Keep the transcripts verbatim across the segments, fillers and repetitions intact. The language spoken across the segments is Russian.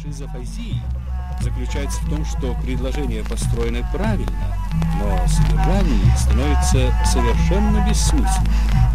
Шизофазия заключается в том, что предложения построены правильно, но содержание их становится совершенно бессмысленным.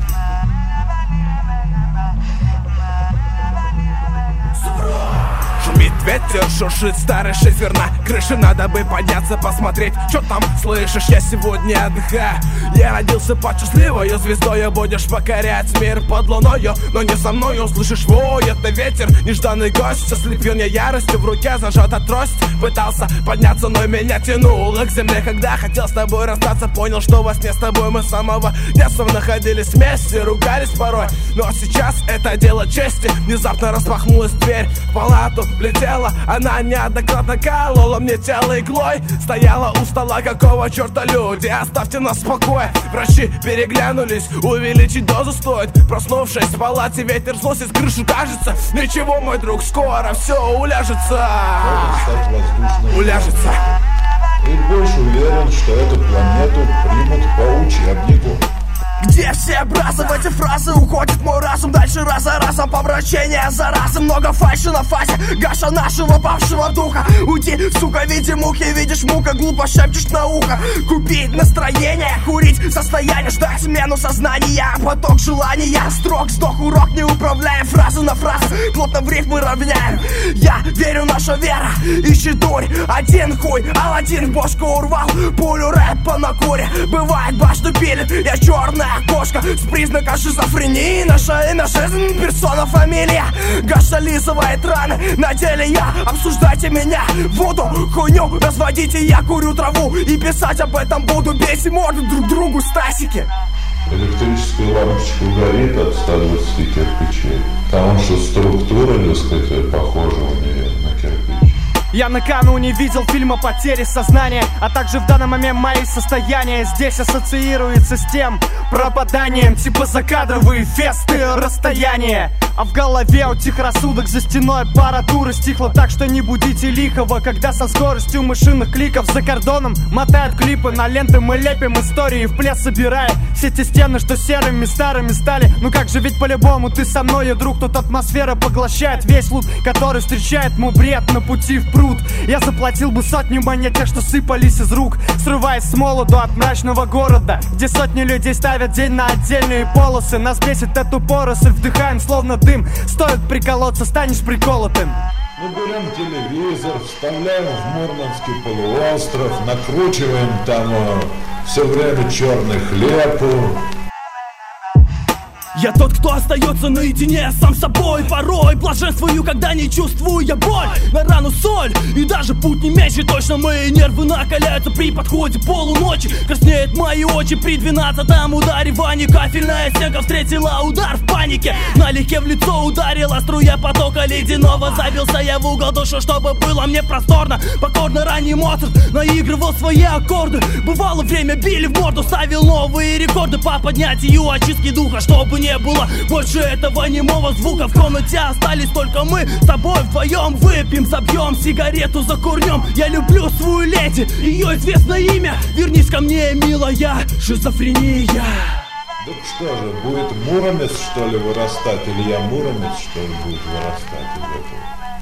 Шумит ветер, шуршит старый шифер на крыше. Надо бы подняться, посмотреть, что там слышишь. Я сегодня отдыхаю. Я родился под счастливою звездою. Будешь покорять мир под луною, но не со мною. Слышишь вой, это ветер, нежданный гость. Ослепил меня яростью, в руке зажата трость. Пытался подняться, но меня тянуло к земле. Когда хотел с тобой расстаться, понял, что во сне с тобой мы с самого детства находились вместе, ругались порой. Но сейчас это дело чести. Внезапно распахнулась дверь в палату. Влетела, она неоднократно колола мне тело иглой. Стояла у стола, какого черта, люди, оставьте нас в покое. Врачи переглянулись, увеличить дозу стоит. Проснувшись в палате, ветер сносит крышу, кажется. Ничего, мой друг, скоро все уляжется. Уляжется. И больше уверен, что эту планету примут по учебнику. Где все образы, в эти фразы уходит мой разум. Дальше раз за разом, помрачение за разом. Много фальши на фазе, гаша нашего павшего духа. Уйди, сука, види муки, видишь мука. Глупо шепчешь на ухо. Купить настроение, курить состояние. Ждать смену сознания, поток желания. Строк, вздох, урок, не управляем. Фразу на фразу, плотно в рифмы равняем. Я верю, наша вера, ищи дурь. Один хуй, Аладдин бошку урвал. Пулю рэпа на куре, бывает башню пилит. Я черная кошка с признаком шизофрении. Наша имя жизнь, персона, фамилия. Гаша лизывает раны, на деле я. Обсуждайте меня, воду, хуйню разводите. Я курю траву и писать об этом буду. Бейте морду друг другу, стасики. Электрическая лампочка горит от ста двадцати кирпичей, потому что структура, несколько похожа у нее на кирпич. Я накануне видел фильм о потере сознания, а также в данный момент мои состояния здесь ассоциируются с тем пропаданием, типа закадровые фесты, расстояние. А в голове утих рассудок, за стеной аппаратура стихла так, что не будите лихого, когда со скоростью мышиных кликов за кордоном мотают клипы на ленты. Мы лепим истории в плес, собирая все те стены, что серыми старыми стали. Ну как же, ведь по-любому ты со мной, я друг. Тут атмосфера поглощает весь лут, который встречает мой бред на пути в пруд. Я заплатил бы сотни монет, тех, что сыпались из рук, срываясь с молоду от мрачного города, где сотни людей ставят день на отдельные полосы. Нас бесит эту поросль, вдыхаем словно дым. Стоит приколоться, станешь приколотым. Мы берем телевизор, вставляем в Мурманский полуостров, накручиваем там э, все время черный хлеб. Я тот, кто остается наедине сам собой. Порой блаженствую, когда не чувствую я боль. На рану соль, и даже путь не меньше. Точно мои нервы накаляются при подходе полуночи. Краснеют мои очи при двенадцатом ударе. Вани кафельная стенка встретила удар в панике. Налегке в лицо ударила струя потока ледяного. Забился я в угол душу, чтобы было мне просторно. Покорно ранний Моцарт наигрывал свои аккорды. Бывало время били в морду, ставил новые рекорды по поднятию очистки духа, чтобы не было больше этого немого звука. В комнате остались только мы с тобой вдвоем. Выпьем, забьем сигарету, закурнем. Я люблю свою леди, ее известное имя. Вернись ко мне, милая, шизофрения. Так что же, будет Муромец, что ли, вырастать? Или я Муромец, что ли, будет вырастать из этого?